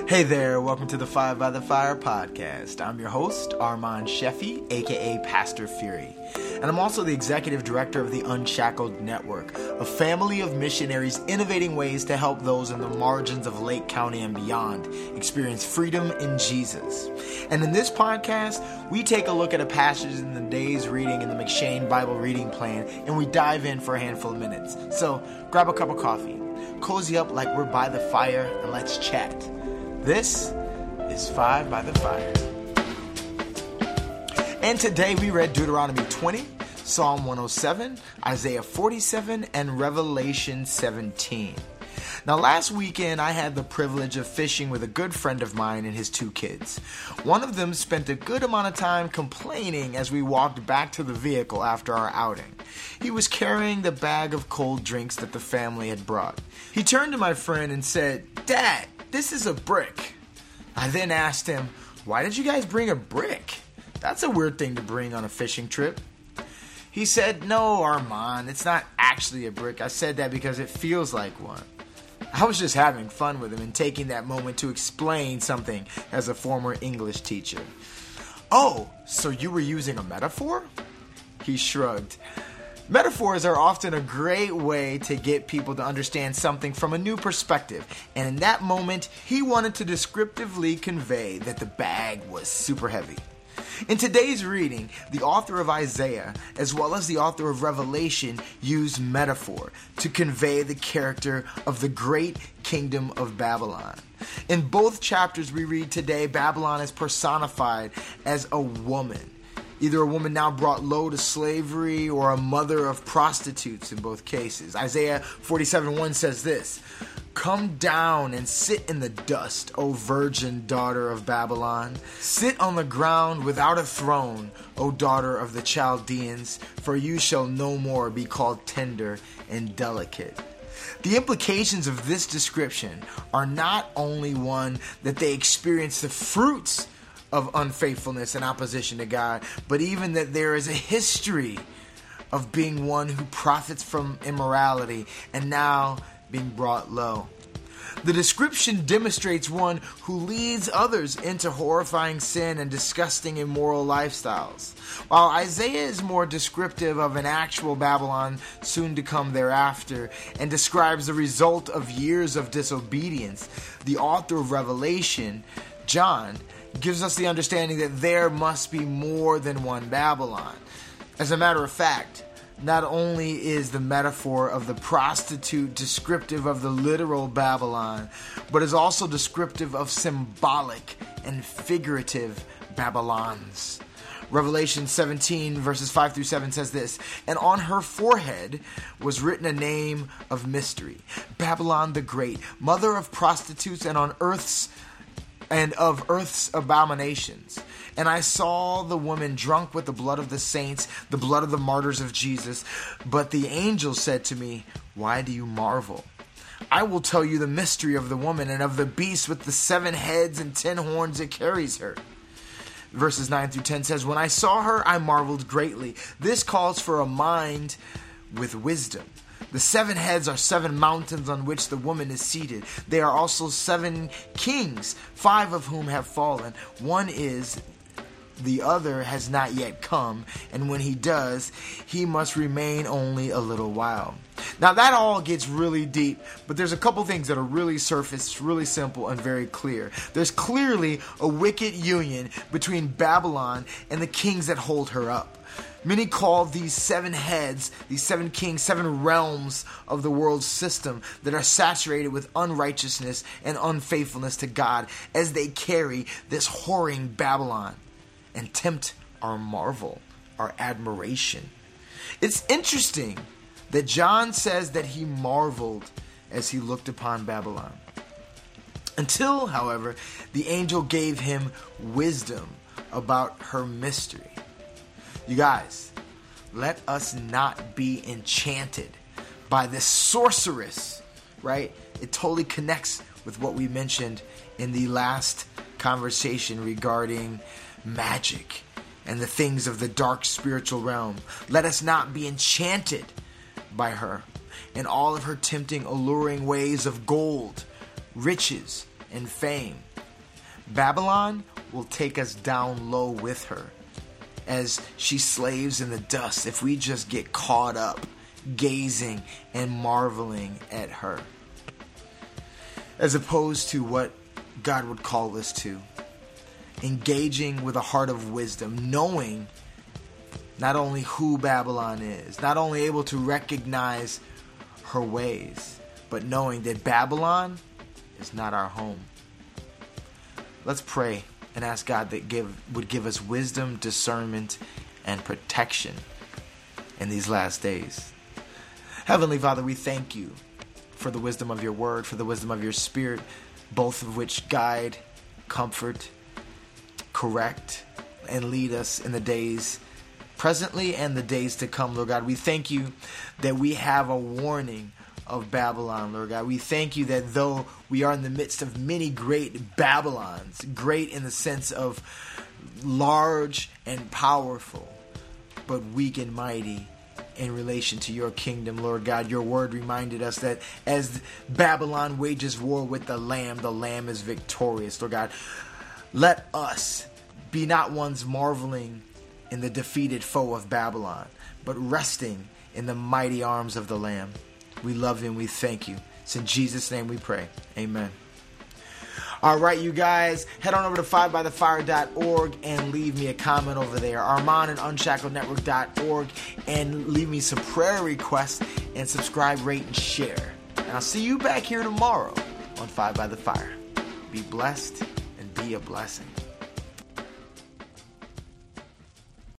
Hey there, welcome to the Five by the Fire podcast. I'm your host, Armand Sheffy, aka Pastor Fury. And I'm also the executive director of the Unshackled Network, a family of missionaries innovating ways to help those in the margins of Lake County and beyond experience freedom in Jesus. And in this podcast, we take a look at a passage in the day's reading in the McShane Bible reading plan, and we dive in for a handful of minutes. So grab a cup of coffee, cozy up like we're by the fire, and let's chat. This is Five by the Fire. And today we read Deuteronomy 20, Psalm 107, Isaiah 47, and Revelation 17. Now last weekend I had the privilege of fishing with a good friend of mine and his two kids. One of them spent a good amount of time complaining as we walked back to the vehicle after our outing. He was carrying the bag of cold drinks that the family had brought. He turned to my friend and said, "Dad, this is a brick." I then asked him, "Why did you guys bring a brick? That's a weird thing to bring on a fishing trip." He said, "No, Armand, it's not actually a brick. I said that because it feels like one." I was just having fun with him and taking that moment to explain something as a former English teacher. "Oh, so you were using a metaphor?" He shrugged. Metaphors are often a great way to get people to understand something from a new perspective, and in that moment, he wanted to descriptively convey that the bag was super heavy. In today's reading, the author of Isaiah, as well as the author of Revelation, used metaphor to convey the character of the great kingdom of Babylon. In both chapters we read today, Babylon is personified as a woman. Either a woman now brought low to slavery or a mother of prostitutes in both cases. Isaiah 47:1 says this, "Come down and sit in the dust, O virgin daughter of Babylon. Sit on the ground without a throne, O daughter of the Chaldeans, for you shall no more be called tender and delicate." The implications of this description are not only one that they experience the fruits of unfaithfulness and opposition to God, but even that there is a history of being one who profits from immorality and now being brought low. The description demonstrates one who leads others into horrifying sin and disgusting immoral lifestyles. While Isaiah is more descriptive of an actual Babylon soon to come thereafter and describes the result of years of disobedience, the author of Revelation, John, gives us the understanding that there must be more than one Babylon. As a matter of fact, not only is the metaphor of the prostitute descriptive of the literal Babylon, but is also descriptive of symbolic and figurative Babylons. Revelation 17 verses 5 through 7 says this, "And on her forehead was written a name of mystery, Babylon the Great, mother of prostitutes and of earth's abominations. And I saw the woman drunk with the blood of the saints, the blood of the martyrs of Jesus. But the angel said to me, 'Why do you marvel? I will tell you the mystery of the woman and of the beast with the 7 heads and 10 horns that carries her.'" Verses 9 through 10 says, "When I saw her, I marveled greatly." This calls for a mind with wisdom. The 7 heads are 7 mountains on which the woman is seated. They are also 7 kings, 5 of whom have fallen. One is, the other has not yet come, and when he does, he must remain only a little while. Now that all gets really deep, but there's a couple things that are really surface, really simple, and very clear. There's clearly a wicked union between Babylon and the kings that hold her up. Many call these 7 heads, these 7 kings, 7 realms of the world's system that are saturated with unrighteousness and unfaithfulness to God as they carry this whoring Babylon and tempt our marvel, our admiration. It's interesting that John says that he marveled as he looked upon Babylon. Until, however, the angel gave him wisdom about her mystery. You guys, let us not be enchanted by this sorceress, right? It totally connects with what we mentioned in the last conversation regarding magic and the things of the dark spiritual realm. Let us not be enchanted by her and all of her tempting, alluring ways of gold, riches, and fame. Babylon will take us down low with her as she slaves in the dust if we just get caught up gazing and marveling at her, as opposed to what God would call us to, engaging with a heart of wisdom, knowing not only who Babylon is, not only able to recognize her ways, but knowing that Babylon is not our home. Let's pray and ask God that would give us wisdom, discernment, and protection in these last days. Heavenly Father, we thank you for the wisdom of your word, for the wisdom of your spirit, both of which guide, comfort, correct, and lead us in the days presently and the days to come, Lord God. We thank you that we have a warning of Babylon, Lord God. We thank you that though we are in the midst of many great Babylons, great in the sense of large and powerful, but weak and mighty in relation to your kingdom, Lord God. Your word reminded us that as Babylon wages war with the Lamb is victorious, Lord God. Let us be not ones marveling in the defeated foe of Babylon, but resting in the mighty arms of the Lamb. We love you and we thank you. It's in Jesus' name we pray. Amen. All right, you guys, head on over to 5bythefire.org and leave me a comment over there. Armand and unshacklednetwork.org, and leave me some prayer requests and subscribe, rate, and share. And I'll see you back here tomorrow on 5 by the Fire. Be blessed and be a blessing.